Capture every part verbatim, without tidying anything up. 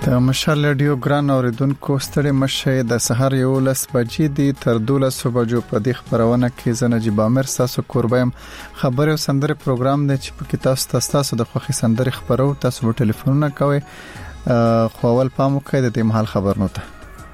د مشال رادیو ګران اوریدونکو ستړي مشه د سحر یو لس بجې دی تر دولس بجو په دې خبرونه کې زنه جی بامر تاسو قربایم خبر او سندره پروګرام دی چې په کتاب تاسو د خوخي سندره خبرو تاسو په ټلیفونونه کوي خو اول پام وکړئ د دې محل خبرونه ته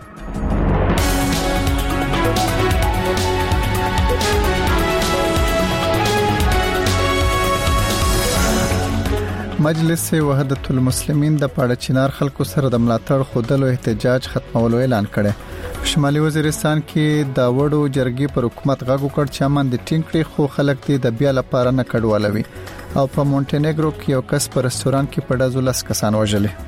مجلس وحدت المسلمین د پاړه چینار خلکو سره د ملاتړ خودلو احتجاج ختمولو اعلان کړي. شمالي وزیرستان کې دا وړو جرګې پر حکومت غاګو کړ چې امن د ټینګړي خو خلک دې د بیا لپاره نه کډوالوي او په مونټینګرو کې یو کس په رستوران کې په ډزو لس کسان وژلي.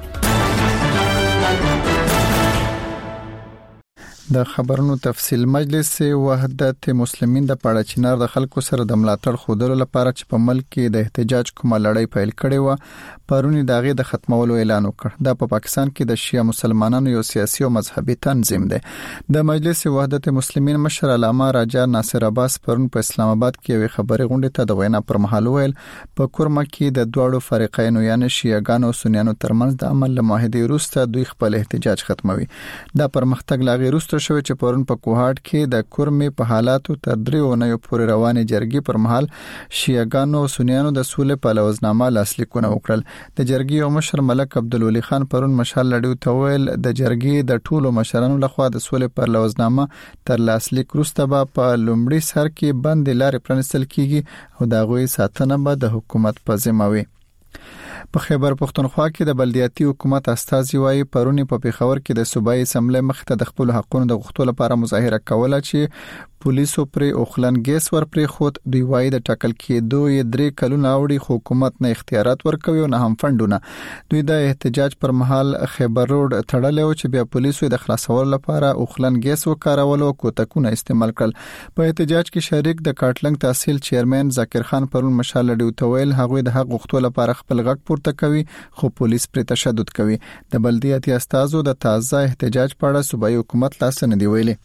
د خبرونو تفصیل مجلس وحدت مسلمین د پاړه چینار د خلکو سره د ملاتړ خودلو لپاره چې په ملک کې د احتجاج کومه لړۍ پیل کړې و پرونی داغه د ختمولو اعلان وکړ. دا په پا پاکستان کې د شیعه مسلمانانو یو سیاسي او مذهبي تنظیم دی. د مجلس وحدت مسلمین مشر علامه راجا ناصر عباس پرون په اسلام آباد کې یو خبري غونډه ته د وینا پر مهال ویل په کورما کې د دوړو فریقینو یعنی شیعاګانو او سنیانو ترمنځ د عمل معاهده وروسته دوی خپل احتجاج ختموي. دا پرمختګ لاغي وروسته شوی چې پرون په کوهاټ کې د کورمې په حالاتو تر دریو نه پورې روانې جرګې پر مهال شیعاګانو او سنیانو د سولې په لوزنامه لاسلیکونه وکړل. د جرګې او مشر ملک عبدالولي خان پرون مشال لړیو ته ویل د جرګې د ټولو مشرانو لخوا د سولې پر لوزنامه تر لاسلیک وروسته به په لومړي سر کې بند لارې پرانستل کیږي او د غوي ساتنه به د حکومت په ذمہ وي. په خیبر پختونخوا کې د بلدیاتي حکومت استازي وايي پرونی په پیښور کې د صوبایي اسمبلی مخ ته د خپل حقونو د غوښتلو لپاره مظاهره کوله چې پولیسو پر اوخلن ګیس ور پرې خود دوی وايي د ټاکل کېدو یې درې کلونه اوړي حکومت نه اختیارات ورکوي او نه هم فندونه. دوی د احتجاج پر مهال خیبر روډ تړلې او چې بیا پولیسو د خلاصولو لپاره اوخلن ګیس وکارولو کوتکونه استعمال کړل. په احتجاج کې شریک د کاټلنګ تحصیل چیرمن ذکر خان پرون مشال لډیو تویل هغه د حق غوښتلو لپاره خپل غږ پورته کوي خو پولیس پر تشدد کوي. د بلدیاتي استازو د تازه احتجاج په اړه صوبایي حکومت لاس نه دی ویلي.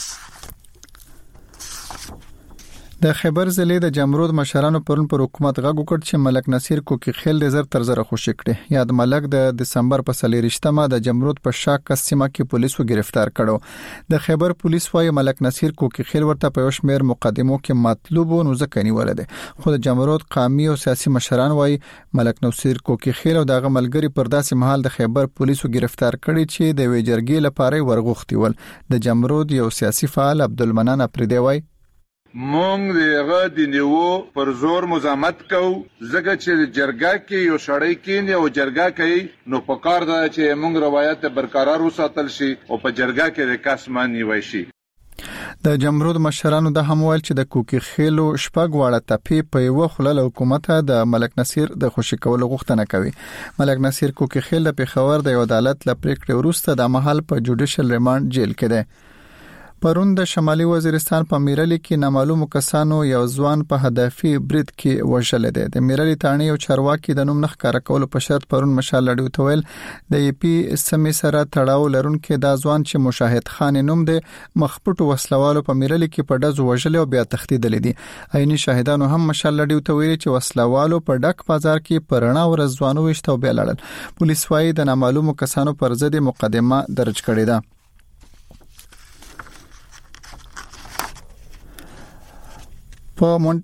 د خیبر ضلع د جمرود مشرانو پرون پر حکومت غږ وکړ چې ملک نصیر کوکی خیل د زر تر زر خوشی کړي. یاد ملک د دسمبر په سلیریشتمه د جمرود په شاک سیمه کې پولیسو گرفتار کړو. د خیبر پولیس وايي ملک نصیر کوکی خیل ورته په شمیر مقدمو کې مطلوب و نو ځکه نیول دي. خو د جمرود قومي او سیاسي مشران وايي ملک نصیر کوکی خیل او دغه ملګری پر داسې محل د خیبر پولیسو گرفتار کړي چې د ویجرګي لپاره ورغوښتي ول. د جمرود یو سیاسي فعال عبدالمنان اپریدی وايي مونږ دغه د نیو پر زور مزاحمت کو زګه چې جرګه کې یو شړې کې یو جرګه کوي نو په کار ده چې مونږ روایت برقرار وساتل شي او په جرګه کې د کاسمانی وای شي. د جمرود مشرانو د هموال چې د کوکی خېلو شپږ واړه تپې په یو خلل حکومت د ملک نصیر د خوشی کولو غوښتنه کوي. ملک نصیر کوکی خېل د پیښور د عدالت لپاره وروسته د محل په جوډیشل ریماند جیل کې ده. پرون د شمالي وزیرستان په میرلی کې نامعلوم کسانو یو ځوان په هدفي برید کې وژل دي. د میرلی تانی او چارواکي د نوم نخ کار کول په شرط پرون مشال لړیو تویل د ای پی سمې سره تړاو لرونکو دا ځوان چې مشاهد خان نوم دی مخپټو وسلوالو په میرلی کې په ډز وژل او بیا تختیدل دي. عیني شاهدانو هم مشال لړیو تویل چې وسلوالو په ډک بازار کې پرنا ور ځوانو وشتو بیا لړل. پولیس وايي د نامعلوم کسانو پر ضد مقدمه درج کړې ده. په مون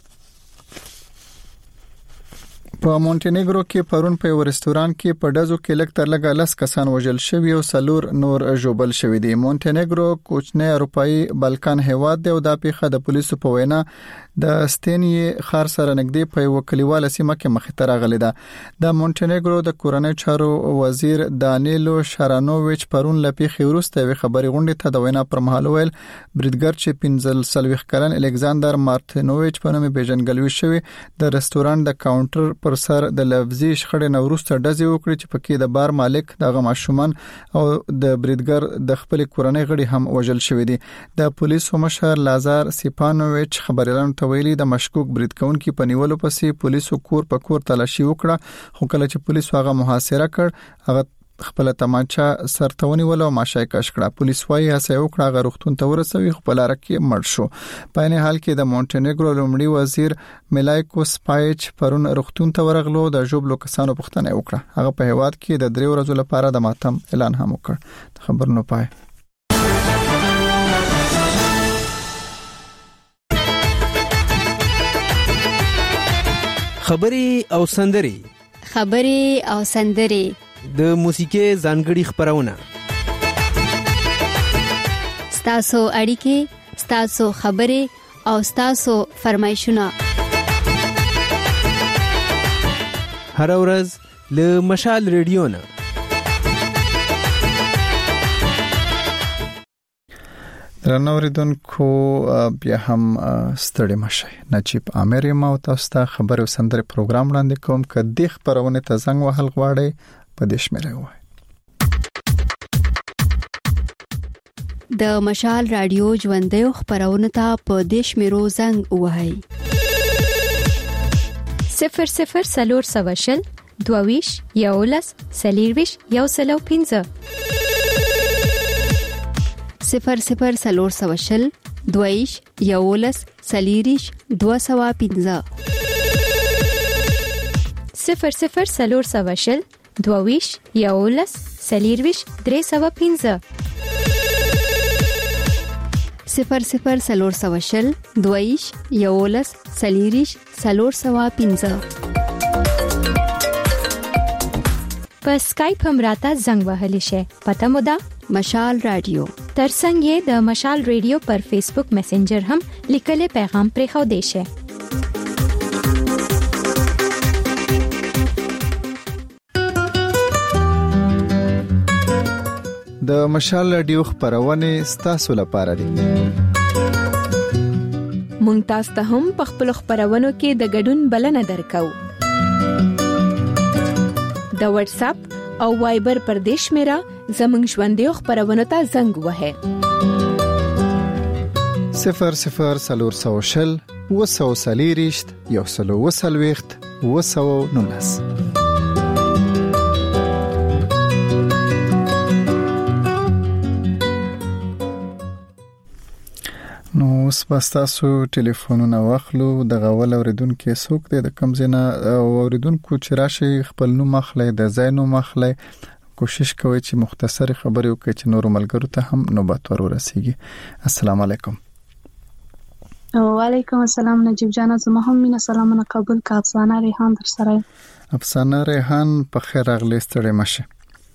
په مونټینګرو کې پرون په ورستوران کې په ډزو کې لک تر لګا لس کسان وژل شوی او سلور نور ژوبل شوی دي. مونټینګرو کوچنی اروپאי بلکان هیواد دی او د پیخه د پولیسو په وینا د ستنی خار سره نګدي په وکلیواله سیمه کې مخې ته راغلی ده. د مونټینګرو د کورنۍ چارو وزیر دانیلو شارانوویچ پرون لپی خیروسته وی خبري غونډه ته د وینا پر مهال ویل بریدګر چې پنځل سلويخ کلن الکساندر مارتینوویچ په نوم پیژنګلوي شوی د رستوران د کاونټر پر سر د لفظي شخړې نوروسته ډزې وکړي چې پکې د بار مالک دغه ماشومان او د بریدګر د خپل کورنۍ غړي هم وژل شوی دي. د پولیسو مشر لازار سیپانوویچ خبريالانو ته ویلي د مشکوک برید کونکي په نیولو پسې پولیسو کور په کور تلاشي وکړه خو کله چې پولیسو هغه محاصره کړ هغه خپل تمانچا سرتونی ولو ماشای کش کړه. پولیس وايي هڅه وکړه غروختون ته ورسوي خپل لارکه مړ شو. په نه حال کې د مونټنیګرو لومړي وزیر میلایکوس پایچ پرون غروختون ته ورغلو. د جوبلو کسانو پوښتنه وکړه. هغه په هواد کې د درې ورځې لپاره د ماتم اعلان هم وکړ. خبرونه پای خبري او سندري خبري او سندري د موسیقي ځانګړي خبرونه ستاسو اړیکې ستاسو خبري او ستاسو فرمایشونه هر ورځ له مشال ریډیو نه درنوریدونکو بیا هم ستړي مشي. نجیب عامر یم او تاسو ته خبر او سندره پروګرام وړاندې کوم. کدي خبرونه ته زنګ وهل غواړي په دې شمیره وای. د مشال رادیو ژوندې خبرونه ته په دې شمیرو زنګ وهي. صفر صفر سلور سواشل دوویش یولس سلیرویش یو سلو پینزه صفر صفر سلور سواشل دویش یولس سلیریش دو سوا پینزه صفر صفر سلور سواشل دوویش یولس سلیرویش درې سوا پینزه صفر صفر سلور سواشل دویش یولس سلیریش سلور سوا پینزه په سکایپ هم راته زنګ وهلی شي. پته مو ده مشال رادیو. ترڅنګ یې د مشال ریډیو پر فیسبوک میسنجر هم لیکلي پیغام پرې خو دی شي. د مشال رادیو خبرونه ستاسو لپاره دي. مونږ تاسو ته هم په خپل خبرونو کې د ګډون بلنه درکو. د واتس اپ او وایبر پر دیش میرا زمنګ ژوندې خبرونه ته زنګ وهه. صفر صفر سلور سوشل وسو سلیریشت یو سلو وسلويخت وسو نونس. نو اوس تاسو ټلیفونونه واخلو. د غول اوریدونکو څوک دی د کم زینه اوریدونکو چې راشي خپل نوم مخلې د زینو مخلې کوشش کوي چې مختصر خبرې وکړي چې نور ملګرو ته هم نوبت ورسیږي. السلام علیکم. وعلیکم السلام نجیب جان. زما هم مینا سلامونه قبول کا. افسانه ریحان در سره. افسانه ریحان په خیر راغلی ستړي مشه.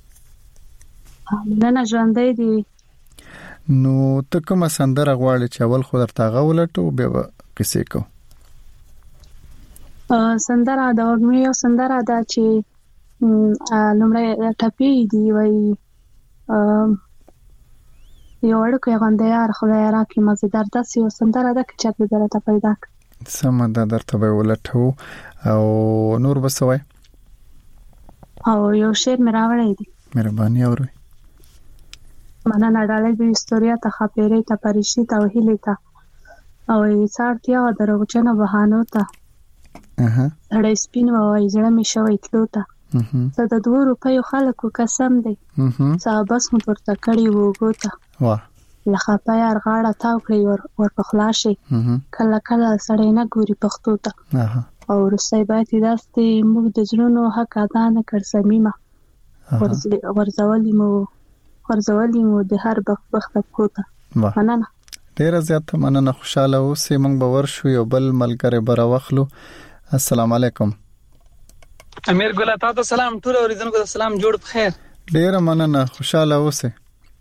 نن ژوندې دی. نو ته کوم سندره غواړې چې اول خو درته غولټو بیا قصې کو؟ سندره دا ورمې یو سندره دا چې لمړی ټپی دی وای یو ورکو غونډه یار خدای راکې مزیدار داسې یو سندره ده چې په درته پیدا ک. سم ده درته به ولټو او نور بسوي او یو شعر مې راوړی دی. مهرباني اورئ. مننه ډالۍ د استوریا ته خپېرې ته پریشي ته وهلې ته او یې څارتیا دروغجنه بهانو ته اها اړې سپین وای زړه مې شوی تلو ته زه د دوه روپیو خلکو قسم دی صاحبس مو پورته کړی وګو ته واه لخوا پیار غاړه تاو کړی ور ور په خلاصي کله کله سړی نه ګوري پښتو ته او رسای باید داسته موږ د ژوندو حق ادا نه کړ سمیمه ورزولې مو ورزولې مو د هر بخت کوته. مننه ډیر زیات مننه. خوشاله اوسې. موږ باور شو یو بل ملګری بر واخلو. السلام علیکم. امیر ګل تاسو سلام ټول اوریدونکو سلام جوړ بخیر. ډیر مننه. خوشاله اوسې.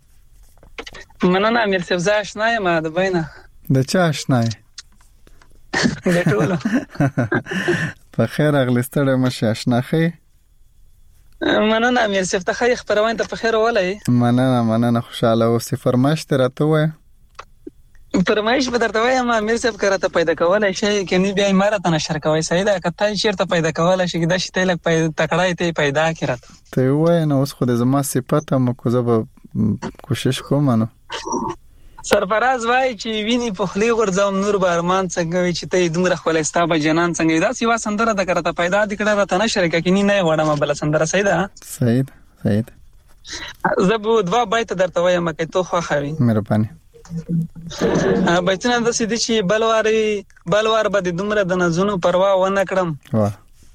مننه امیر صاحب. زه آشنا یم د بینه. د چا آشنا یې؟ د ټولو. په خیر اغلستړې مشه آشنا خې. مننه امیر صاحب ته خیر خبرونه ته په خیر ولای. مننه مننه. خوشاله اوسې. فرمایش ترته وای. فرمایش به درته وایم امیر صاحب کراته پیدا کولای شي کني بیا امارته نشر کوي. صحیح ده کته چیرته پیدا کولای شي د شته لک پیدا تکړای ته پیدا کړه ته وای نو اوس خو د زما صفته مو کوزه به کوشش کوم نو سرفراز وای چې ویني په خلی ورځم نور بارمان څنګه وي چې ته دومره خپلستا به جنان څنګه دا سیوا سندره د کراته پیدا د کړه ته نشر کوي نه وړم بل سندره. صحیح ده. صحیح صحیح زه به دوا بیت درته وایم که تو خوښوي. مهرباني. بیتونه داسې دي چې بلواري بلوار به د دومره د نازونو پروا ونه کړم. واه.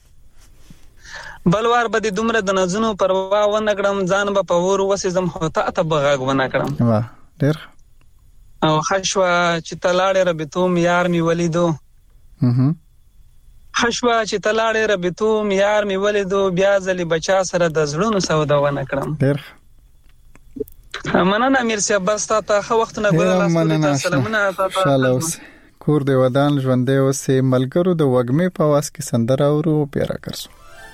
بلوار به د دومره د نازونو پروا ونه کړم، ځان به په ور وسېزم خو تا ته به غږ ونه کړم. واه ډېر. او خشوه چې ته لاړې ربطوم یار مې ولیدو. خشوه چې ته لاړې ربطوم یار مې ولیدو، بیا ځلې بچا سره د زړونو سودا ونه کړم. ډېر مننه امیر صاحب، بس تا ته ښه وختونه ګوره. مننه. سلامونه خوشاله اوسې، کور دې ودان ژوندی اوسې. ملګرو د وږمې په आवाज کې سندره اورو بیا راګرځو.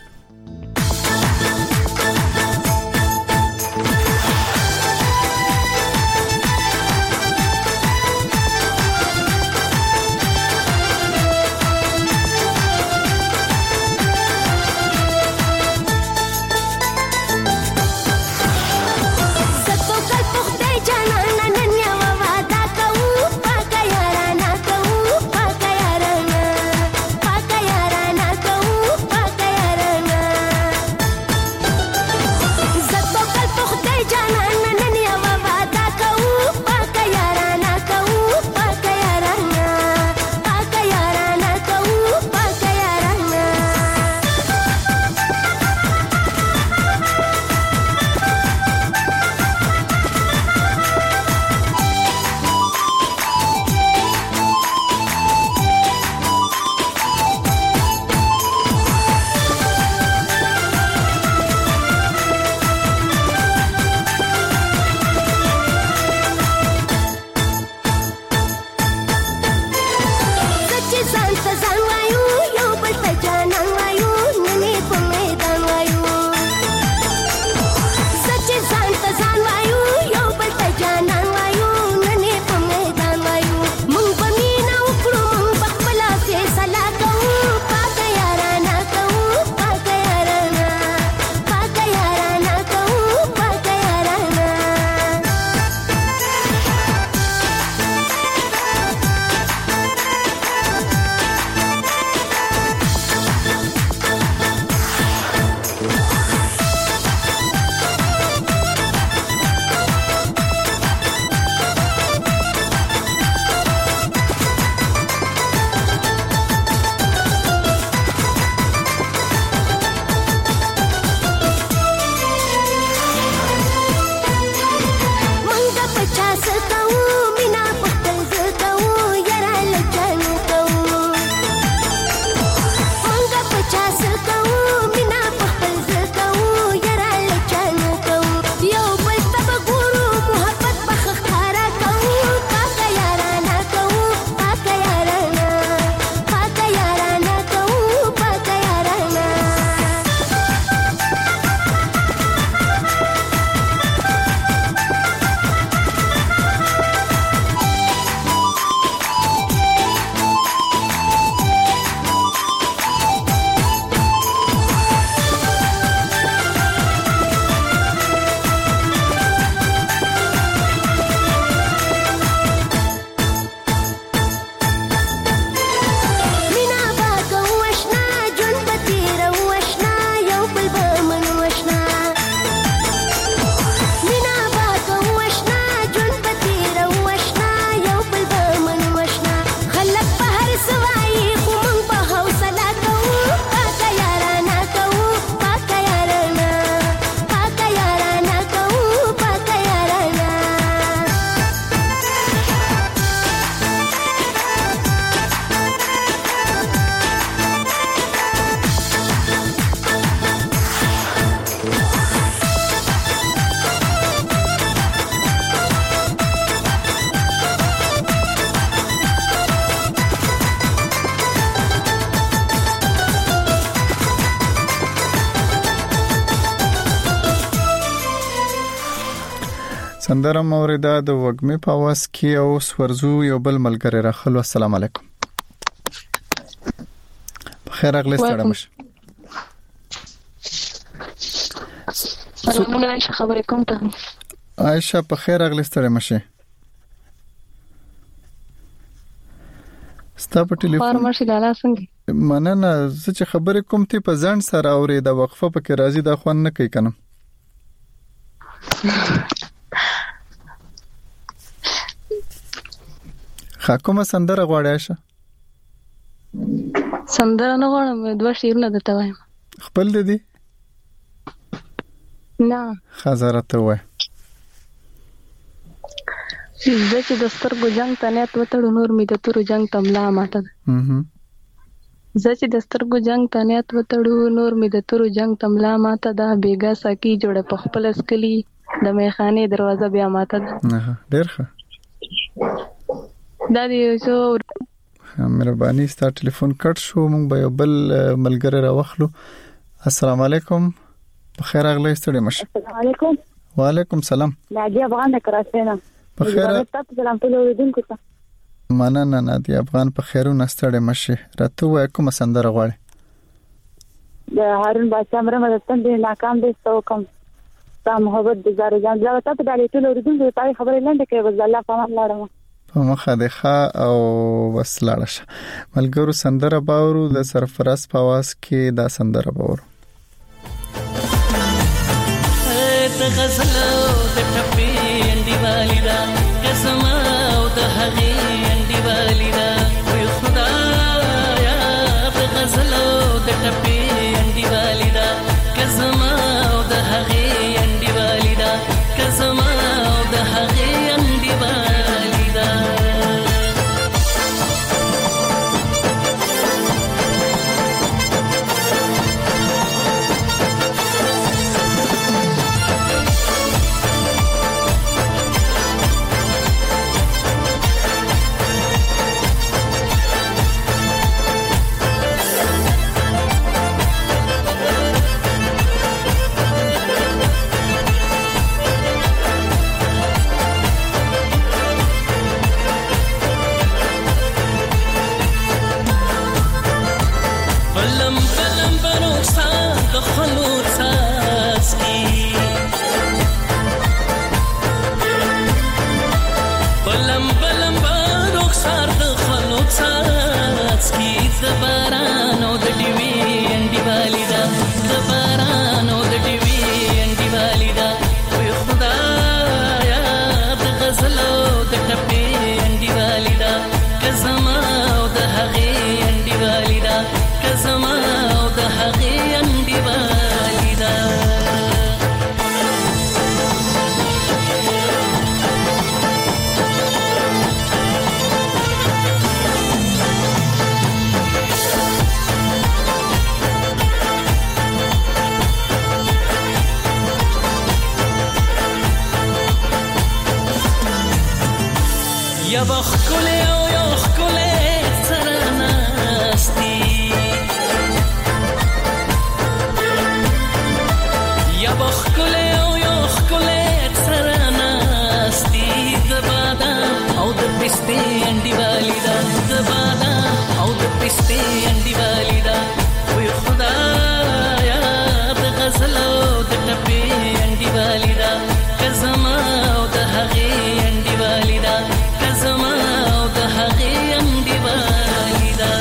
سندره موریدا د وګمې په واس کې او سورزو یو بل ملګری راخلو. السلام علیکم. بخیر اغلی ستړی مشه. سلام علیکم. خبرې کوم ته عائشہ بخیر اغلی ستړی مشه. ستا په ټلیفون فارمر شلاله څنګه مننه. زه چې خبرې کوم ته په ځان سره اورې د وقفه پکې راځي دا خوان نه کوي کنه. خاکومه سندره غواړې شه؟ سندره نه غواړم، دوه شعرونه درته وایم. خپل دي؟ نه. خزره ته وای. زه چې د سترګو جنگ ته نیت وتړو، نور مې د تورو جنگ ته ملا ماته ده. زه چې د سترګو جنگ ته نیت وتړو، نور مې د تورو جنگ ته ملا ماته ده. بیګا ساکی جوړه په خپل اسکلی، د میخانې دروازه بیا ماته ده. ډېر ښه. دا دی شو. مهرباني ستا ټلیفون کټ شو، مونږ به یو بل ملګری راوخلو. السلام علیکم. بخیر اغلی ستړي مشه. السلام علیکم. وعلیکم سلام. نادیه افغان کراچۍ نه. بخیر. تاسو سلام ټول اوریدونکو ته. مننه نادیه افغان، په خیرونه ستړي مشه. راته وای کوم سندره غواړي؟ د هارون بادشاہ مر مدتن دي ناکام دي سو کم تا محبت د زار جان دا تاسو د ټول اوریدونکو ته خبرې لاندې کوي. بس الله په امان لاړم. په مخه د ښه او بس لاړه شه. ملګرو سندره باورو د سرفراز په आवाज کې دا سندره باورو. د غزل د ټپې انډي والیدا قسم او د هغې انډي والیدا وي خدایا د غزل د ټپې انډي والیدا قسم او د هغې انډي والیدا قسم او د هغې انډي والیدا یا بخکله او یا خکله سرناستی یا بخکله او یا خکله سرناستی د بادام او د پسته انډي والیدا د بادام او د پسته انډي والیدا وي خدایا د غزل او د ټپې انډي والیدا قسم او د هغې انډي والیدا زما او د هغې انډي والیدا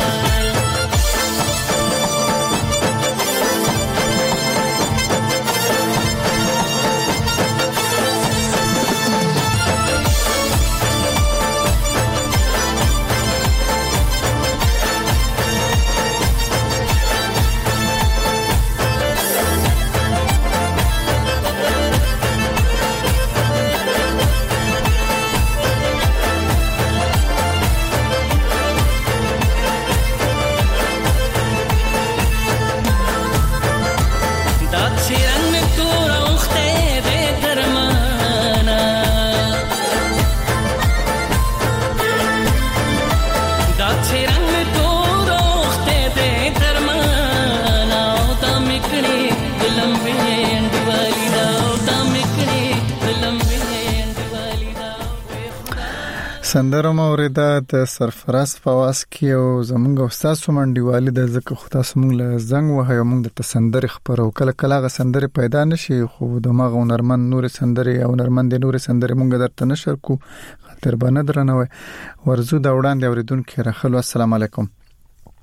سندره موریده د سرفراز په आवाज کې او زمونږ استاد سومنډیوالي د زکه خو تاسو مونږ له زنګ وهایو مونږ د سندره خبرو کله کله غ سندره پیدا نشي خو دماغ نورمن نور سندره او نورمن د نور سندره مونږ درته نشر کو خاطر باندې درنوي ورزو دا وړاندې اوریدونکو راخلو. السلام علیکم.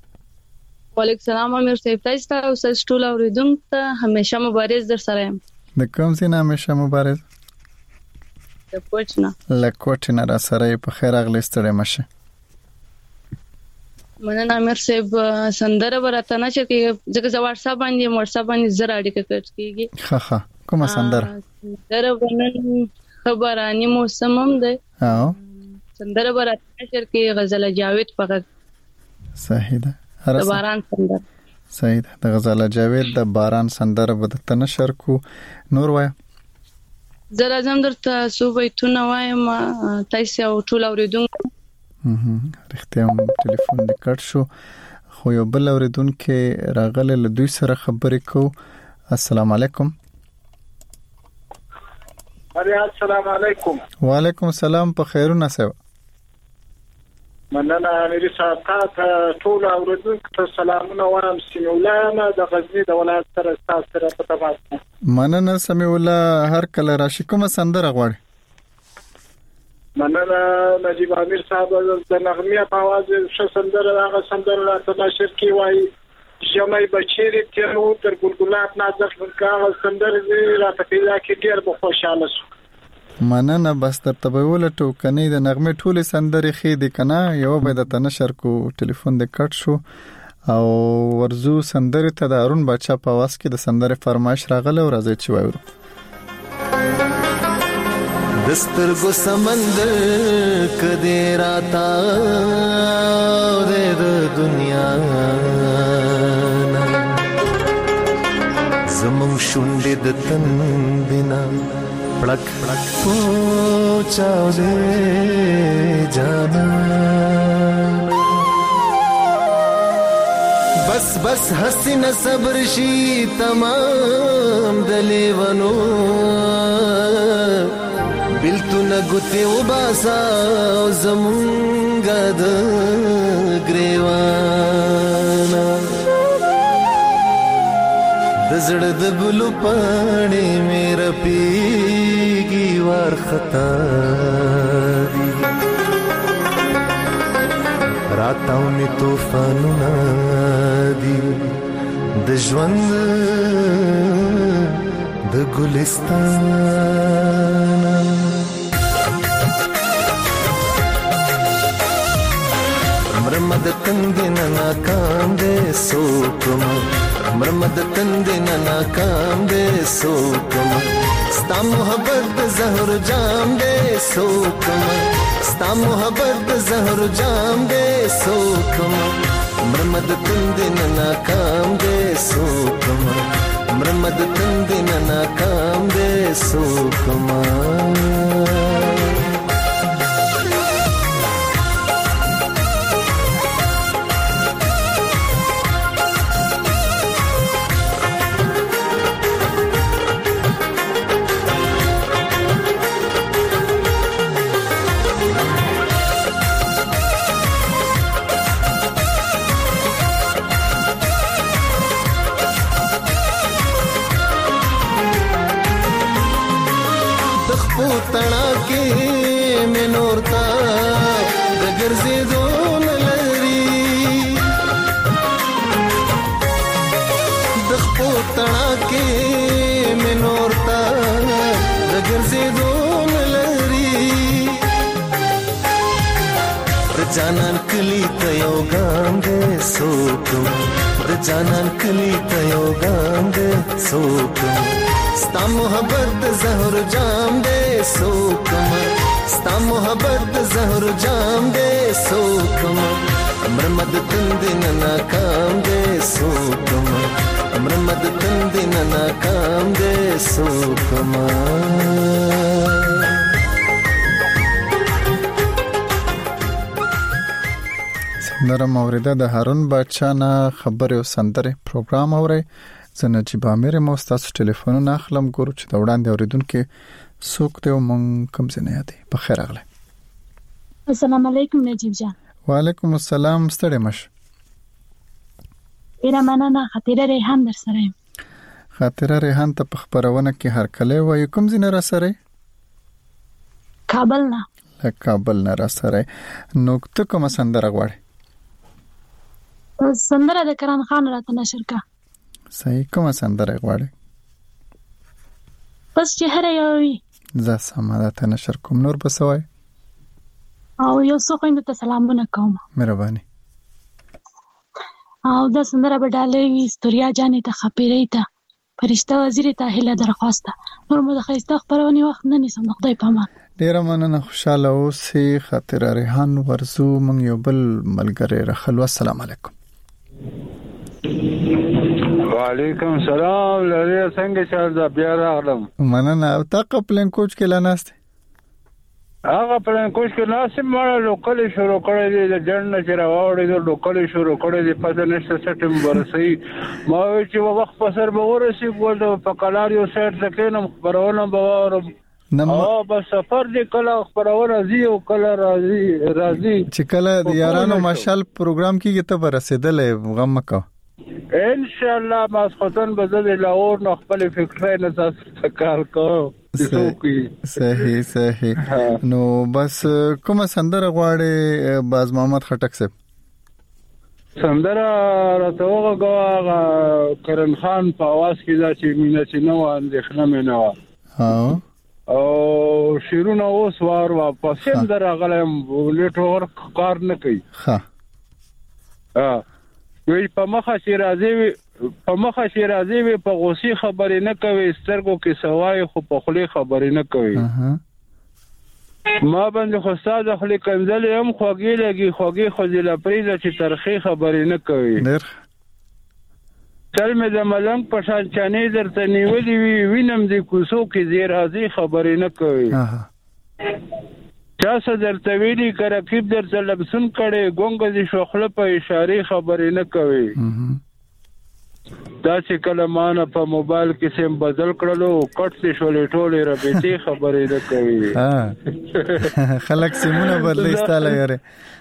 وعلیکم السلام امیر صاحب، تاسو او ټول اوریدونکو ته همیشه مبارز در سره یم. د کوم ځای نه مشه مبارز؟ د کوټنا. لکوټ نه را سره په خیر اغلی ستړي مشه. مننه امیر صاحب. سندره ورته نه چې ځکه زه واتس اپ باندې واتس اپ باندې زړه اړیکه کړکېږي. ها ها کومه سندره؟ سندره ونن خبرانی موسم هم ده. او سندره ورته نشر کې غزل جاوید پغه. صحیح ده. د باران سندره. صحیح ده. د غزل جاوید د باران سندره ودته نشر کو. نور وای زه راځم درته صوبېتونه وایم تاسو او ټول اوریدونکو. مهم رښتیا هم ټلیفون دې کټ شو خو یو بل اوریدونکو راغله له دوی سره خبرې کو. السلام علیکم. السلام علیکم. وعلیکم السلام. په خیرونه سه مننه امیر صاحب. ته ټول اوریدونکو ته سلامونه وایم. سمیع الله د غزنی د ولایت سره تاسو سره په تماس. مننه سمیع الله. هر کله راشي کومه سندره غواړي؟ مننه نجیب امیر صاحب د نغمه په आवाज ش سندره هغه سندره راته نشر کی وای جمعي بچری تیرو تر ګلګلات نازک هغه سندره راته پیدا کی ډیر به خوشاله شو. مننه. بس تر تبول ټوکنې د نغمه ټوله سندره خې د کنا یو به د تنشر کو ټلیفون د کټ شو او ورزو سندره ته د ارون بچا په واس کې د سندره فرمایش راغله او راځي چې وایو. دستر گو سمندر کدے راتا دے دنیا زمون شونډې د تن بنا پړک پړک پوچاو دے جانا بس بس حسین صبر شي تمام دلی ونو بلتو نگوتی و باسا زمونگا د گریوانا دزړ د ګلو پاڼې میرا پیږي وار خطا دی راتاو می طوفانونه دي د ژوند د ګلستان مرمد تندن ناکام دے سوکم مرمد تندن ناکام دے سوکم ستا محبت زہر جام دے سوکم ستا محبت زہر جام دے سوکم مرمد تندن ناکام دے سوکم مرمد تندن ناکام دے سوکم تنا کے میں نورتا دگر سے دون لری دخپو تنا کے میں نورتا دگر سے دون لری جانان کلی تیو گام دے سوکم جانان کلی تیو گام دے سوکم ستا محبت زہر جام دے سوکم ستا محبت زہر جام دے سوکم مرمد تندن ناکام دے سوکم مرمد تندن ناکام دے سوکم سندره موریده د هارون بچا نه خبرې او سندره پروګرام اوري. زه نجیب امیر مو تاسو ټلیفونونه اخلم ګورو چې دا وړاندې اوریدونکو څوک دی او مونږ کوم ځای نه یادي. په خیر راغله. السلام علیکم نجیب جان. وعلیکم السلام. ستړي مش. ډیره مننه. خاطره ریحان در سره. خاطره ریحان ته په خبرونه کې هر کله وای کوم ځای نه را سره؟ کابل نه. له کابل نه را سره. نو ته کوم سندره غواړې؟ سندره د کران خان راته نشر کا. صحیح. کومه سندره غواړې؟ بس چې هر یو وي زه سمه ده نشر کوم. نور بسوي او یو څو خويندو ته سلامونه کوم. مهرباني. او دا سندره به ډالې وي ستوریا جانې ته خپېرې ته فرشته وزیر ته هله درخواسته. نور مو د خیسته خبرونی وخت نه نیسم. خدای پامان. ډیر مننه. خوشاله اوسئ. خاطر ریحان ورزو مونږ یو بل ملګری رخلو. السلام علیکم. وعلیکم السلام. لری څنګه چل دا بیا راغلم. مننه. او تا خپلن کوچ کې لناست هغه پلان کوش کې ناسم مړه لوکل شروع کړی دی د جن چې راوړی د لوکل شروع کړی دی په نشته سپټمبر سي ما چې وخت په سر به ورسي ګول په کلاریو سیټ تکینم خبرونه باورم نو بس سفر دی کله خبرونه زی او کله راځي راځي چې کله د یارانو مشال پروګرام کېږي ته ورسېدل غم مکو ان شاء الله ما ختن بدل لاور نو خپل فکرې نه تاسو کار کوو. صحیح صحیح. نو بس کومه سندره غواړي باز محمد خټک صاحب؟ سندره راته وغواړه کرن خان په आवाज کې دا چې مینه چې نو اندېښنه مې نه و ها او شیرونه اوس وار واپس سندره غلم لیټور کار نه کوي. ها ها وی په مخه چې راځي په مخه چې راځي وي په غوسی خبرې نه کوي سترګو کې سوای خو په خلی خبرې نه کوي. ما باندې خو ساده خلی کنځل هم خوږی لګي خوږی خو دې لپاره چې ترخی خبرې نه کوي. ډېر چل مې د ملنګ په شان چانې درته نیولې وي وینم دې کوڅو کې دې راځي خبرې نه کوي. چا څه درته ویلي که رقیب درته لبسون کړی ګونګه دې شوخله په اشارې خبرې نه کوي. دا چې کله مانه په موبایل کې سیم بدل کړلو کټ سي شولې ټولې ربېتې خبرې نه کوي. خلک سیمونه بدلې ستاله یاره.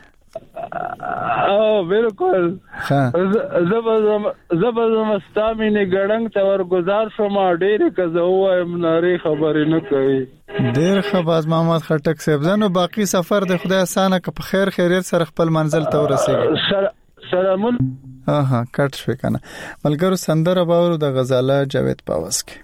او بالکل زبر زبر مستامینه ګړنګ ته ورګزار شوم ډېر کزه وایم ناری خبرې نه کوي. ډېر خباز محمد خټک صاحب زنو باقی سفر د خدای اسانه که په خیر خیریت سره خپل منزل ته ورسېږي. سلامون. ها ها کټ شو کنه ملګرو سندره باور د غزاله جاوید پاوس کې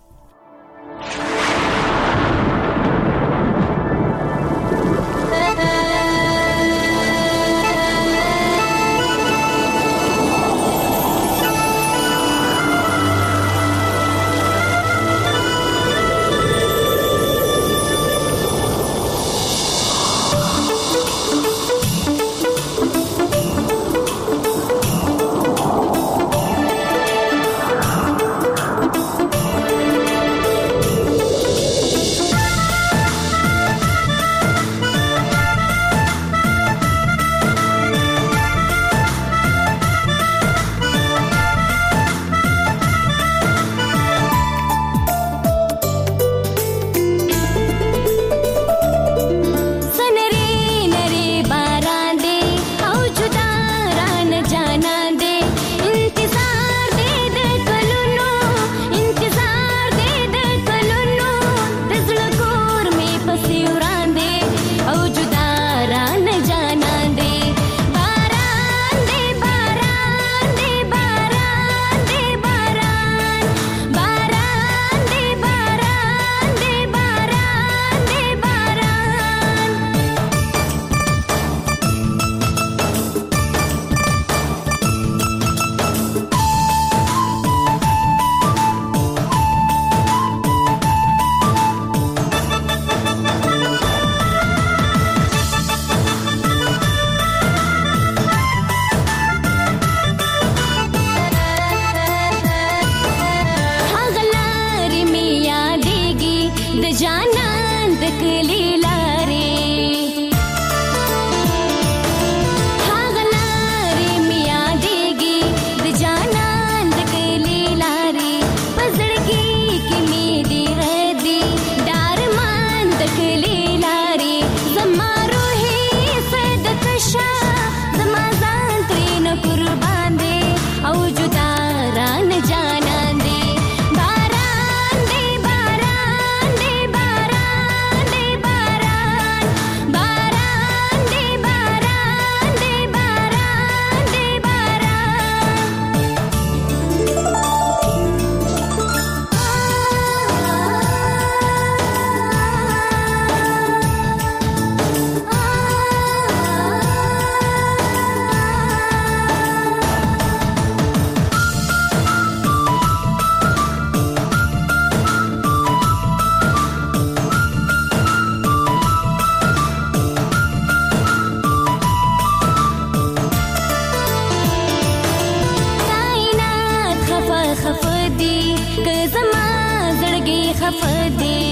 خفه دي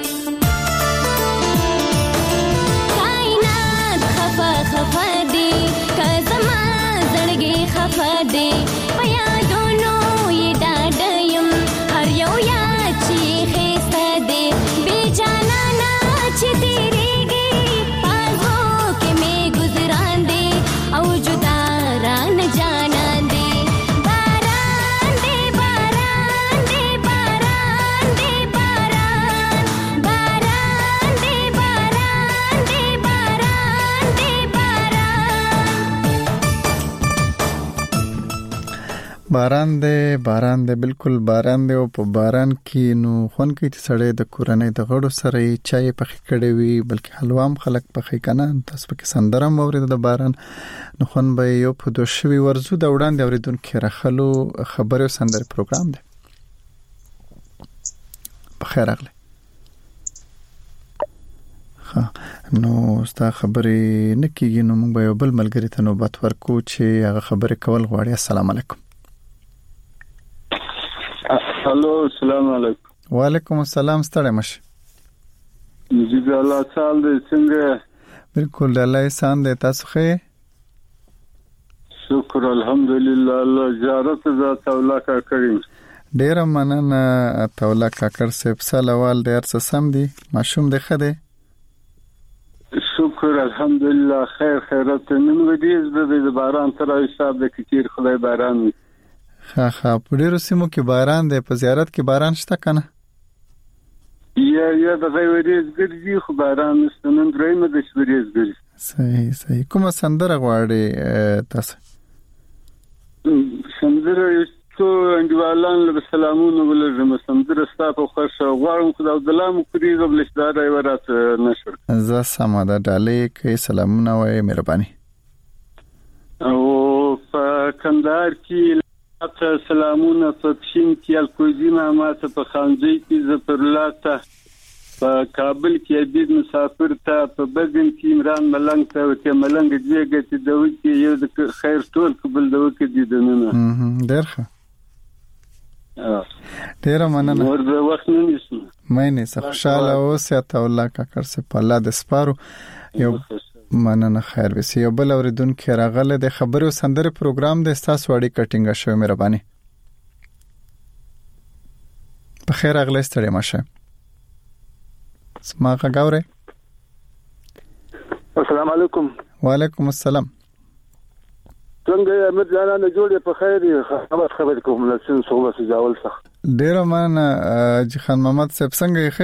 کائنات خفه خفه دي که زما زړګي خفه دي په یادونو یې ډاډه یم هر یو یاد چې ښایسته دی بې جانانه چې تېرېږي پازو کې مې ګزران دی او جدا رانه جانان دی باران دی باران دی باران دی باران باران دی باران دی باران دی باران دی باران دی بالکل باران دی او په باران کې نو خون کې چې سړی د کورنۍ د غړو سره یې چای پخې کړې وي بلکې حلوا هم خلک پخې کنه تاسو پکې سندره هم اورېده د باران نو خون به یو په دوه شوي ورزو د وړاندې اورېدونکي راخلو خبرې او سندرې پروګرام دی بخیر راغلی ښه نو ستا خبرې نه کېږي نو موږ به یو بل ملګري ته نوبت ورکو چې هغه خبرې کول غواړي. السلام علیکم. الو السلام علیکم. وعلیکم السلام. ستړی مشه. مجید الله تعالی دې څنګه؟ بالکل الله احسان دې. تاسو ښه؟ شکر الحمدلله. الله زیارت ذات الله کا کړی. ډیر مننه تولا کاکر صاحب. سلوال ډیر څه سم دي؟ ماشوم دې ښه دی؟ شکر الحمدلله خیر خیرت. نن ودې د باران تر حساب د کثیر خدای باران. ها ها په ډیرو سیمو کې باران دی. په زیارت کې باران شته کنه؟ یا یا د غوړیز ګرځي خو باران نشته. نن درېمه د شوريز ګرځي. صحیح صحیح. کومه سندره غواړي تاسو؟ سندره یو انډیوالان له سلامونه ولرم. سندره ستاسو خوښه غواړم خدای د لام کړی غبلشدار ایورات نشر. زه سم ده ډالې کې سلامونه وای مهرباني. او په کندهار کې تاسو سلامونه په پښین کې الکوزینا ماته په خانځي کې زپرلاته په کابل کې عبید مسافر ته په بدن کې عمران ملنګ ته ته ملنګ دیګه چې د وکی یو د خیر ټول قبول د وکی دي دنه. ډېرخه ډیر مننه. ور د وخت نه نشم. مې نه خوشاله اوسه ته الله کا کر سه په الله د سپارو. یو مننه خیر وسی. یو بل اوریدونکو راغله د خبرو سندره پروګرام د استاس وړي کټینګ شوی مهرباني. په خیر اغله ستړي ماشه. سما غاوره. السلام علیکم. وعلیکم السلام. څنګه یې امید لاله نه جوړې په خیر خبر خبر کوم له سن صوبه سجاول څخه. ډیر مننه جخان محمد صاحب څنګه یې؟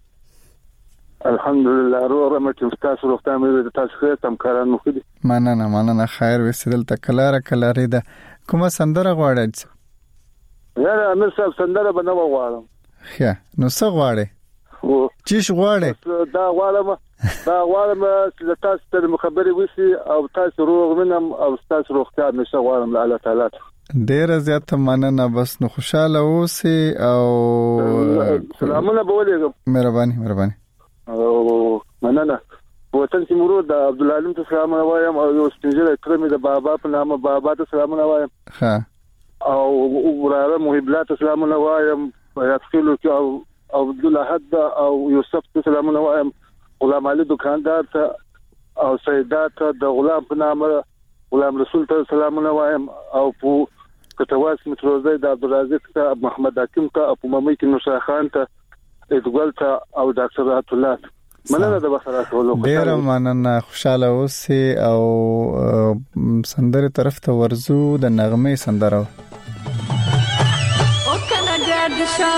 الحمدلله روغ رمټ تاسو روغتیا مې تاسو ښه تم کاران مخ دي. مننه مننه خیر وسیدل تکلاره کلاري ده. کومه سندره غواړئ؟ یا امیر صاحب سندره بنو غواړم. ښه نو څه غواړئ؟ چیش غواړئ؟ دا غواړم دا غواړم چې تاسو ته مخبري وسی او تاسو روغ منم او تاسو روغتیا نشه غواړم الله تعالی. ډیر زیات مننه. بس نو خوشاله اوسئ او سلامونه بولېږم. مهرباني مهرباني. او مننه. وطن چې مرود د عبد العلیم ته سلام وایم او یو سپینځل کرمه د بابا په نامه بابا ته سلام وایم. ها او وراره محب الله ته سلام وایم. یادخلو کې او عبد الاحد او یوسف ته سلام وایم. غلام علي دکاندار ته او سیدات د غلام په نامه غلام رسول ته سلام وایم. او په کتواس متروزه د عبدالرزاق ته محمد حکیم ته او ممي کې نصر خان ته ادګل ته او ډاکټر رات الله مننه د بخرات ولو. ډیر مننه. خوشاله اوسئ او سندره طرف ته ورزو د نغمه سندره. او کنه ګرد شو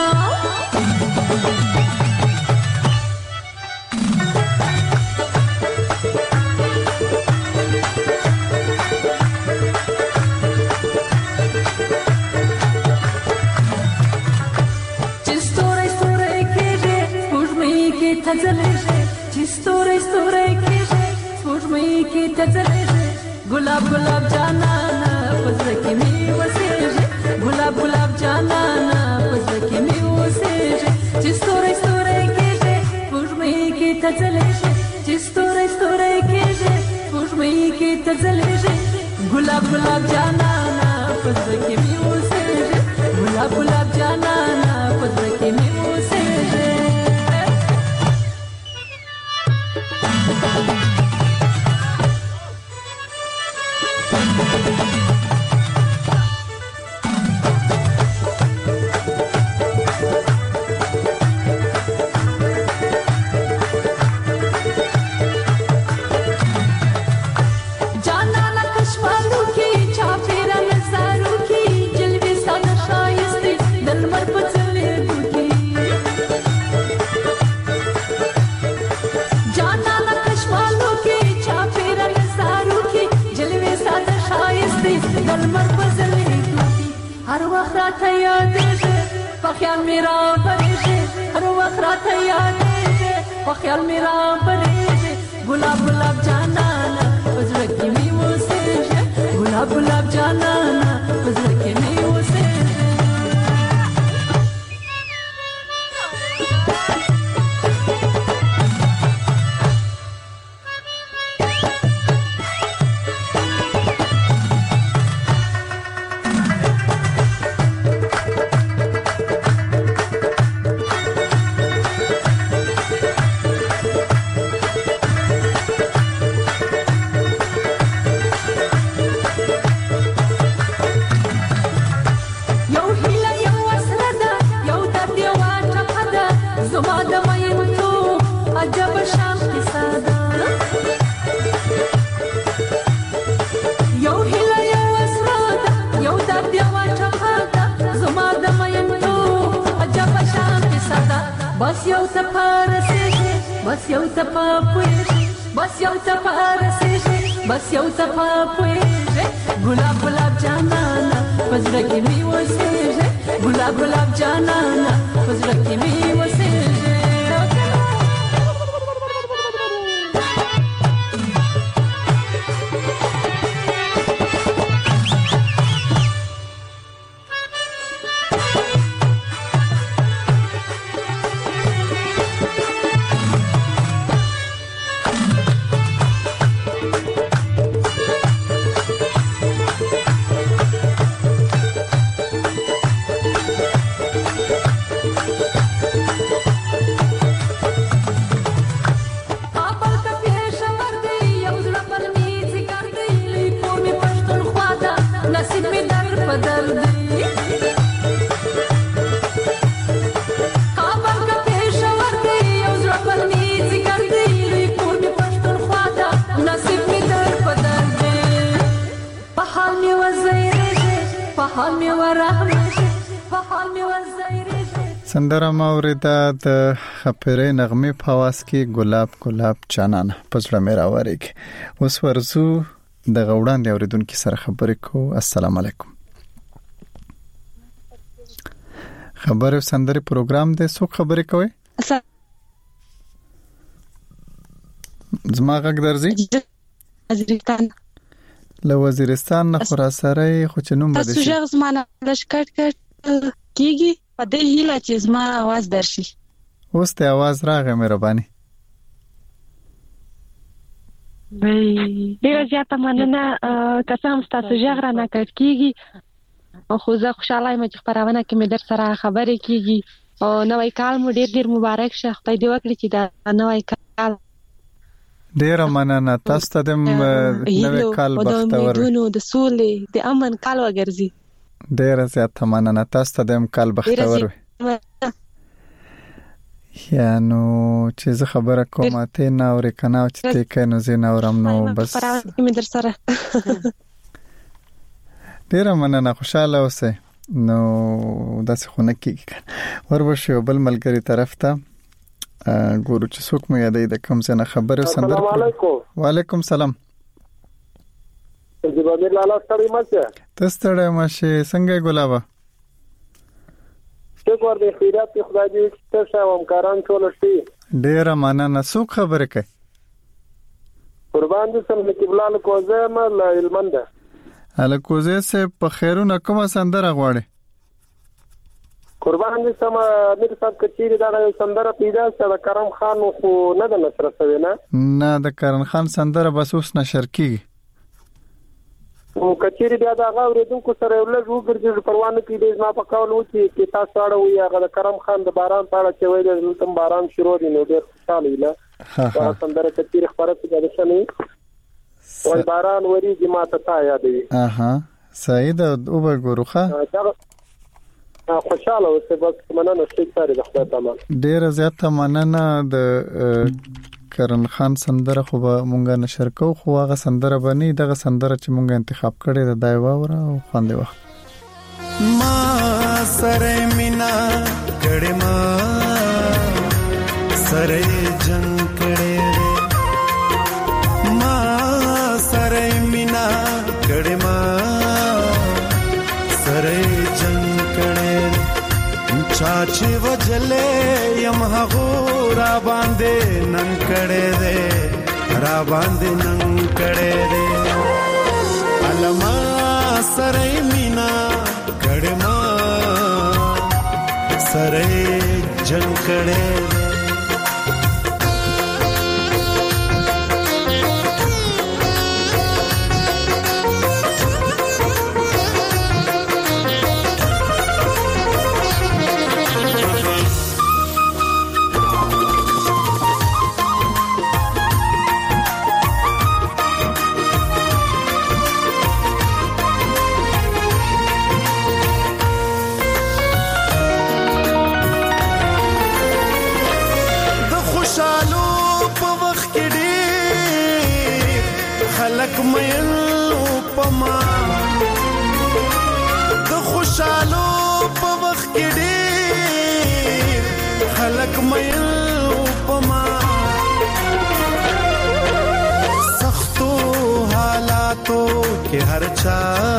गुलाब गुलाब जाना ना पज़र के मी वसेजे गुलाब गुलाब जाना ना पज़र के मी वसेजे जिस तोरे तोरे के जे पुजमे के तजले जिस तोरे तोरे के जे पुजमे के तजले गुलाब गुलाब जाना ना पज़र के मी वसेजे गुलाब गुलाब जाना ना पज़र के मी वसेजे دلمر بزلیږي هر وخت راته یادېږي په خیال مې رابرېږي هر وخت راته یادېږي په خیال مې رابرېږي ګلاب ګلاب جانانه په زړه کې مې اوسېږي ګلاب ګلاب جانانه په زړه کې مې اوسېږي بس یو ته پارسېږي بس یو ته پاپوېږي بس یو ته پارسېږي بس یو ته پاپوېږي ګلاب ګلاب جانانه په زړه کې مې اوسېږي ګلاب ګلاب جانانه په زړه کې مې اوسېږي سندره ماورده د خپرې نغمې په आवाज کې ګلاب ګلاب جانانه په زړه مې راورېږي. اوس ورزو د غوړاندې اوریدونکو سره خبرې کو. السلام علیکم. خبرې سندره پروګرام دې څو خبرې کوي؟ زما غږ درځي؟ وزیرستان له وزیرستان نه خراسره خو چې نوم بده شي. تاسو ژغ زما نه لشکټ کټ کیږي په دې هیله چې زما आवाज درشي. اوس ته आवाज راغی مهرباني. وای ډیر زیاته مننه قسم تاسو ژغ را نه کټ کیږي او خو زه خوشاله یم چې خبرونه کې مې در سره خبرې کیږي او نوې کال مو ډیر ډیر مبارک شه. خدای دې وکړي چې دا نوې کال ډیر مننه. تاسو ته د نوې کال بختور وي. د سولې د امن کال وګرځي. ډیر زیاته مننه. تاسو ته د کال بختور وي. یا نو چې زه خبره کوم ته نه اورې کنه چې ته کینو زین اورم نو بس مې در سره ډیر مننه. خوشاله اوسه. نو داسې خونه کېږي وربشو بل ملګری طرف ته ګورو چې څوک مې یادې د کوم څه نه خبره سندر. السلام علیکم. وعلیکم سلام. زه به لاله ستړی ماشه. تاسو ستړی ماشه څنګه ګلابا؟ شکر دې خیرات په خدای دې چې تاسو همکاران ټول شي. ډیر مننه. څوک خبره کوي؟ قربان دې سم کې بلال کوزه مل علمنده. اله کوزه سه په خیرونه کومه سندره غواړي؟ قربان دې سم امیر صاحب کچېری دا سندره پیدا سره کرم خان خو نه د نصر سوي نه نه د کرم خان سندره بس اوس نشر کیږي او کچېری بیا دا غوړېدونکو سره یو لږ وګرځي پروانه کې دې ما په کول و چې تاسو اړه وي هغه د کرم خان د باران په اړه چې ویل تم باران شروع دي نو ډېر خوشاله ویله دا سندره کچېری خبره کې ده شنه وای باران وریږي ما ته تا یادوي. اها سعید او وګوروخه خوشاله اوسه. بس مننه ستاره د خدای تعالی. ډیر زیاته مننه. د کرن خان سندره خو به مونږه نشر کوو خو هغه سندره بني دغه سندره چې مونږه انتخاب کړې ده دای وره او خوندې وخت ما سره مینا کړه ما سره جنگ کړه ما سره مینا کړه ما سره جنگ کړي چا چې وجلې يم هغه را باندې نن کړي دې را باندې نن کړي دې علما سره مینا کړي ما سره جنگ کړي हर चा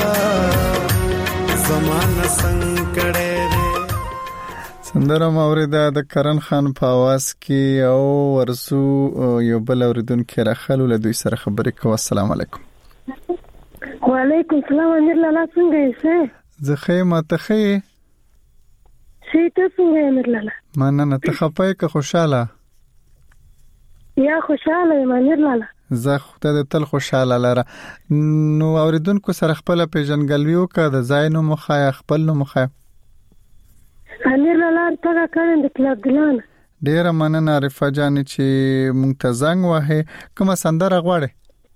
زمانه څنګه کړه سندره موریده د کرن خان په आवाज کې او ورسو یو بل اوریدونکو راخلو له دوی سره خبرې کوم. السلام علیکم. وعلیکم السلام. امیر لالا څنګه یې؟ زه ښه ما ته ښه شي ته څنګه امیر لالا؟ مننه. ته خپای که خوشاله؟ یا خوشاله یم امیر لالا. زه خدای دې تل خوشاله لره. نو اوریدونکو سره خپل پیژنګلوي وکړه د ځای نو مخه خپل نو مخه. امیر لالا ته کارن د کلاب دلان. ډیره مننه عارفه جان چې مونږ ته زنګ وهه. کومه سندره غواړې؟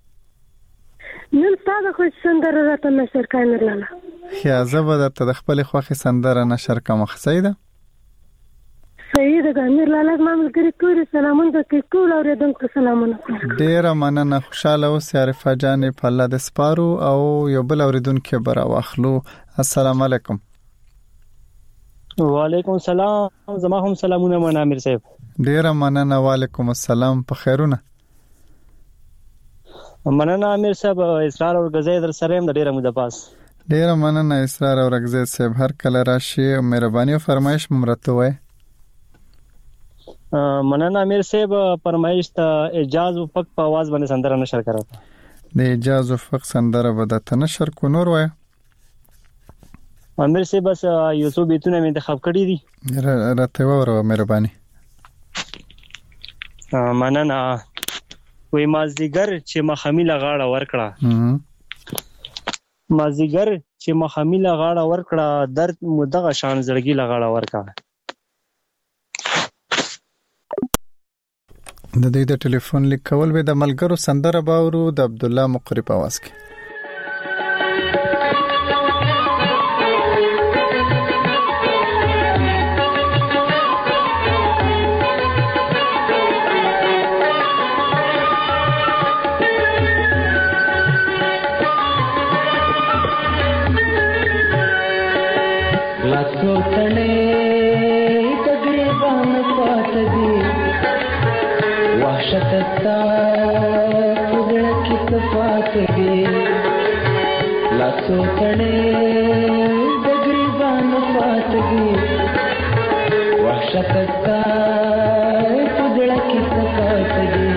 نن تاسو خو سندره راته نشر کړئ امیر لالا. خیا زه به درته د خپل خوښي سندره نشر کوم. خسیده صحیح ده امیر لالا. ماملګری ټول سلامونه کوي. ټول اوریدونکو سلامونه. ډیره مننه. خوشاله اوسې عارفه جان. په الله د سپارو او یو بل اوریدونکو برا واخلو. السلام علیکم. وعلیکم السلام. زما هم سلامونه من امیر صاحب. ډیره مننه. وعلیکم السلام. په خیرونه؟ مننه امیر صاحب. اسرار او غزې در سره هم ډیره مو د پاس. ډیره مننه اسرار او غزې صاحب. هر کله راشي مهرباني او فرمایش ممرته وای. مننه امیر صاحب. فرمایش ته اجازه او فق په आवाज باندې سندره نشر کړه. د اجازه او فق سندره به د تنشر کو نور وای. امیر صاحب بس یو څو بیتونه مې انتخاب کړی دي. راته وره مهرباني. مننه. وې مازیګر چې مخامیله غاړه ورکړه. مازیګر چې مخامیله غاړه ورکړه درد مدغه شان زړګي لغاړه ورکړه. د دې د ټلیفون لیک کول به د ملګرو سندره باورو د عبد الله مقری په आवाज کې. لاسو تنه تقریبا پات دی وحشت تا پدړه کې صفات دی. لاسو تنه تقریبا پات دی وحشت تا پدړه کې صفات دی.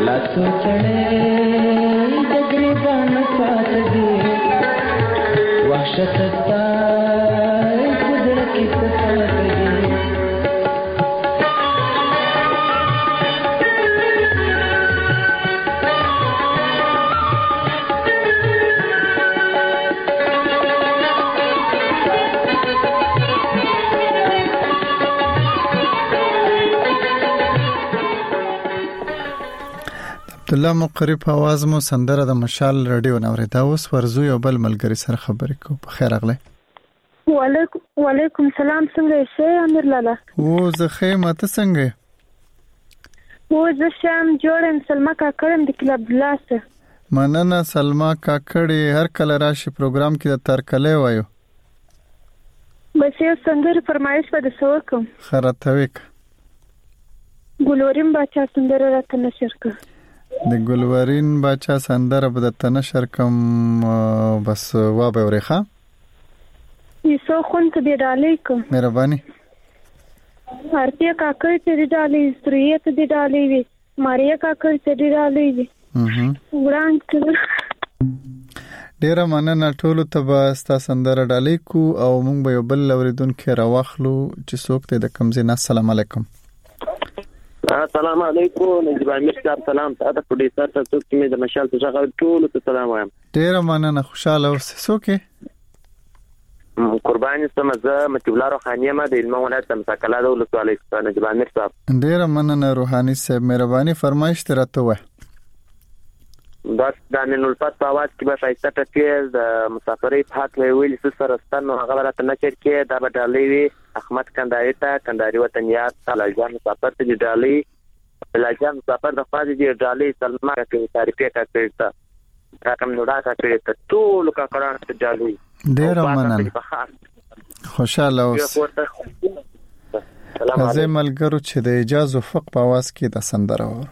لاسو چړې د ګریبان سات دي وحشت ستا کدر کی صفات دي عبدالله مقرب आवाज مو سندره د مشال رادیو نوریدا اوس ورزو یو بل ملګری سره خبرې کو په خیر اغله وعلیکم وعلیکم سلام څنګه یې امیر لاله او زه خیمه ته څنګه او زه شام جوړم سلمہ کاکړم د کلب لاسه مننه سلمہ کاکړې هر کله راشي پروګرام کې د ترکلې وایو بس یو سندره فرمایش په دسور کوم خراتويک ګلورین بچا سندره راته نشر کړ د ګلورین بچا سندره به د تنشر کوم بس وا به ورخه یسو خون ته دی ډالې کو مهرباني ارتیا کاکړ ته دی ډالې ستريه ته دی ډالې وی ماریا کاکړ ته دی ډالې وی هه وران کړ ډیر مننه ټول ته به ستا سندره ډالې کو او مونږ به یو بل اوریدونکو راوخلو چې څوک ته د کمزینه السلام علیکم السلام علیکم نجیب امیر صاحب سلام تاسو په دې سره تاسو کې د مشال څخه ټول ته سلام وایم ډیر مننه خوشاله اوسئ څوک قرباني سمزه متولا روحاني ما د علم ولایت مسکلا د ولسوالۍ څخه نجیب امیر صاحب ډیر مننه روحاني صاحب مهرباني فرمایش ترته وه بس د نن الفات په आवाज کې به شایسته ټکی د مسافرۍ په حق ویل څه سره ستنو هغه راته نشر کې دا بدلې وی احمد کندهاری ته کندهاری وطن یاد لاجان مسافر ته ډالۍ لاجان مسافر د فاضي دی ډالۍ سلمہ کې تعریفه کا کړتا رقم نوډا کا کړتا ټول کا قران ته ډالۍ ډیر مننه خوشاله اوس زه ملګرو چې د اجازه فق په आवाज کې د سندره و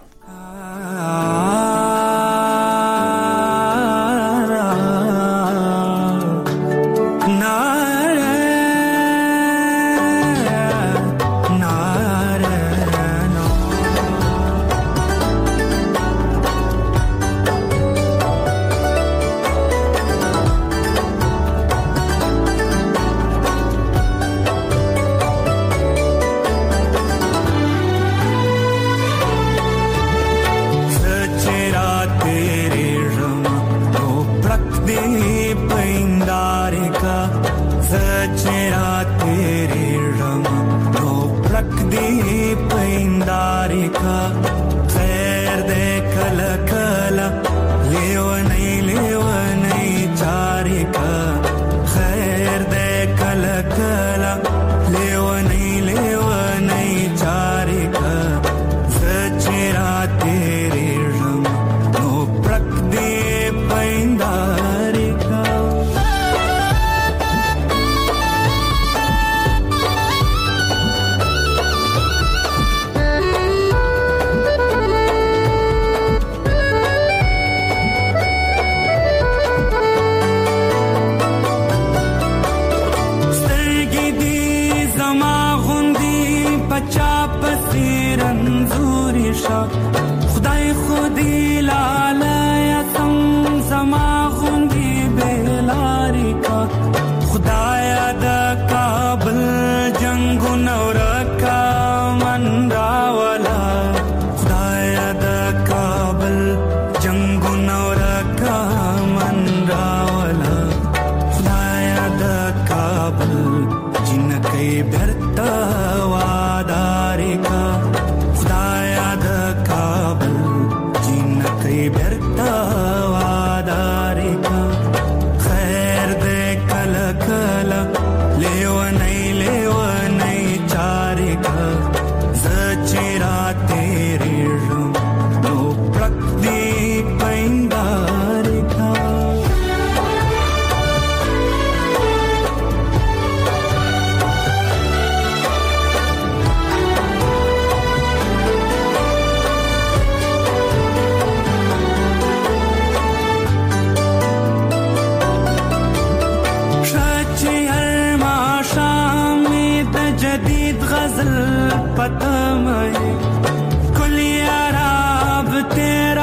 पता मैं कुल याराब तेरा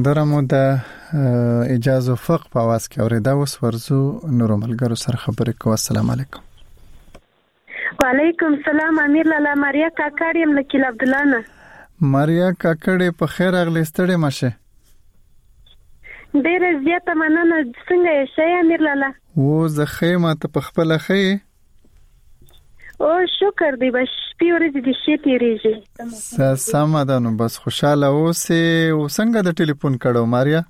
سندرمو د اجازه فق په आवाज کې اوریدا وس ورزو نور ملګرو سره خبرې کوو. السلام علیکم. وعلیکم السلام. امیر لالا ماریا کاکړ یم لکیل عبد الله نه. ماریا کاکړ په خیر اغلی ستړي مشه. ډیره زیاته مننه. څنګه یې شې امیر لالا؟ و زه خیمه ته په خپل خې. او شکر دی بس په ورځ دې شي تیریږي. سم ده نو بس خوشاله اوسې. او څنګه د ټلیفون کړو ماریا؟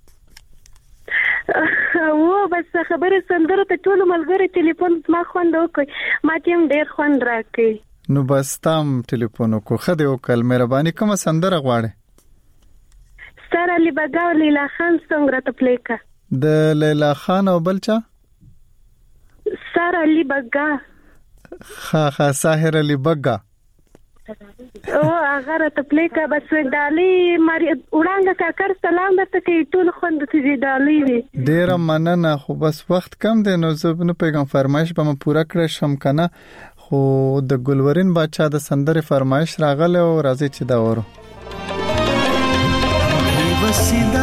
و بس خبره سندره ته ټول ملګری ټلیفون ما خوند وکړ. ما تیم ډیر خوند راکړي. نو بس تام ټلیفون کو خدای وکړ. مهرباني کوم سندره غواړي؟ سره علی بګا او لیلا خان څنګه راته پلیکا؟ د لیلا خان او بلچا؟ سره علی بګا. خا خا ساحر علی بګا. او هغه راته پلیکا بس دالي ماری وړاندې کاکر سلام درته کوي. ټول خوند ته دالي وي. ډیر مننه. خو بس وخت کم دی نو زه نو پیغام فرمایش به م پوره کړم شم کنه. خو د ګلورین بچا د سندره فرمایش راغله او راځي چې دا ورو. बेवसीदा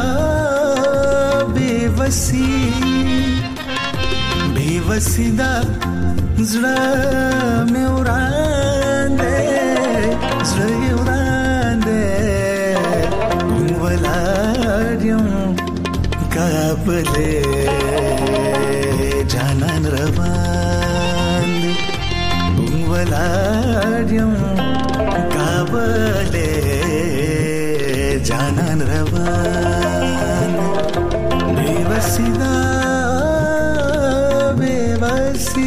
बेवसी बेवसीदा زړه مې وراندې زړه وراندې ولادم کابلې جانان روان ولادم کابلې جانان روان बेवसीदा बेवसी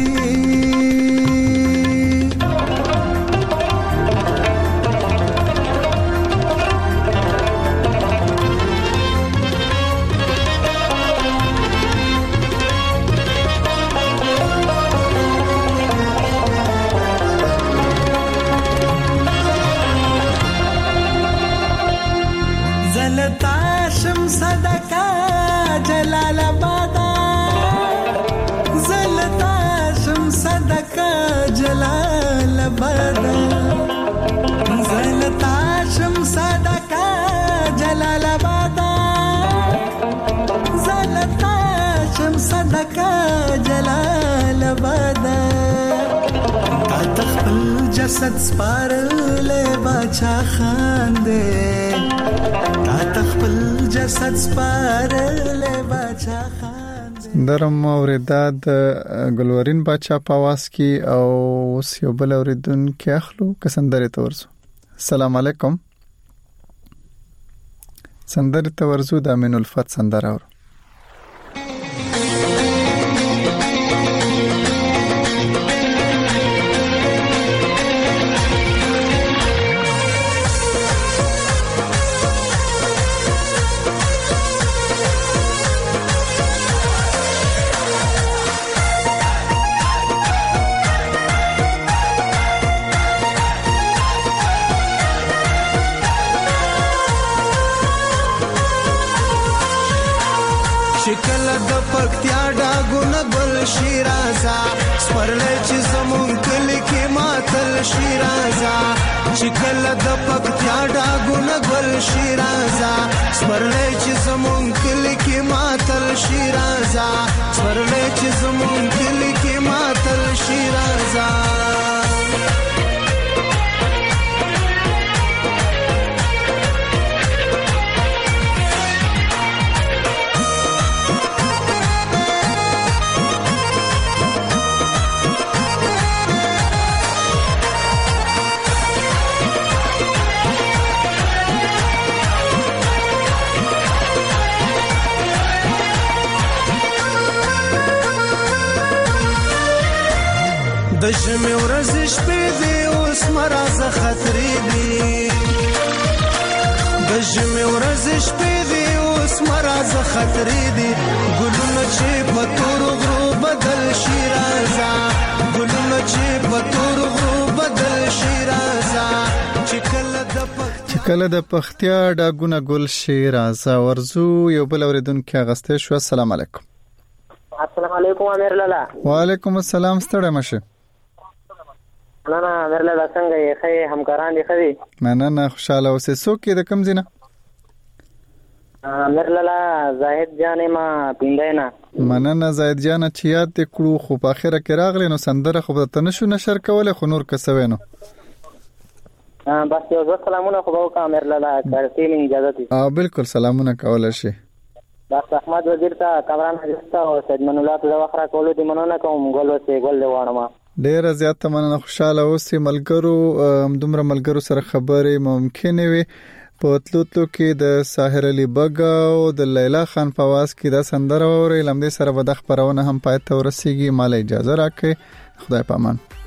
زلطاشم صدقه جلال آباد زلطاشم صدقه جلال آباد زلطاشم صدقه جلال آباد زلطاشم صدقه جلال آباد تا تخپل جسد سپارلې بچا خاندې تا تخپل جسد سپارلې بچا خاندې. درم اوریدا د ګلورین بچا په आवाज کې او اوس یو بل اوریدون کې اخلو که سندره ته ورزو. السلام علیکم. سندره ته ورزو د امین الفت سندره اورو. شکل د پکتیا ډاګونه ګل شیرازا سپرلې چې زمون کلی کې ماتل شیرازا شکل د پکتیا ډاګونه ګل شیرازا سپرلې چې زمون کلی کې ماتل شیرازا سپرلې چې زمون کلی کې ماتل شیرازا د ژمې ورځې شپې دي اوس مرزه خطرې دي د ژمې ورځې شپې دي اوس مرزه خطرې دي ګلونه چې په تور غرو بدل شي رازا ګلونه چې په تور غرو بدل شي رازا چې کله د چې کله د پختیا ډاګونه ګل شي رازا ورزو یو بل اوریدونکو اغسته شو. السلام علیکم. السلام علیکم امیر لالا. وعلیکم السلام. ستړی مشه. نه نه امیر لالا څنګه یې؟ ښه همکاران دي ښه دي؟ نه نه نه خوشاله اوسې. څوک یې د کوم ځای نه؟ امیر لالا زاهد جان ما پیندینا مننه زاهد جان چې یاد کړو خو په اخره کې راغلی نو سندره خو به تنشو نشر کوله خو نور کسوي نو بس یو ځل سلامونه خو به وکړم امیر لالا کارتي من اجازه دي اه بالکل سلامونه کولای شي بس احمد وزیر ته کامران حجستا او سید من الله ته وخره کولو دي مننه کوم ګل وسه ګل وانه ډیر زیات مننه خوشاله اوسې ملګرو دومره ملګرو سره خبرې ممکن وي په تلوتلو کې د ساحر علي بګا او د لیلا خان په आवाज کې دا سندره اوري لمدې سره به د خبرونه هم پاتې ورسیږي مال اجازه راکړئ خدای پامان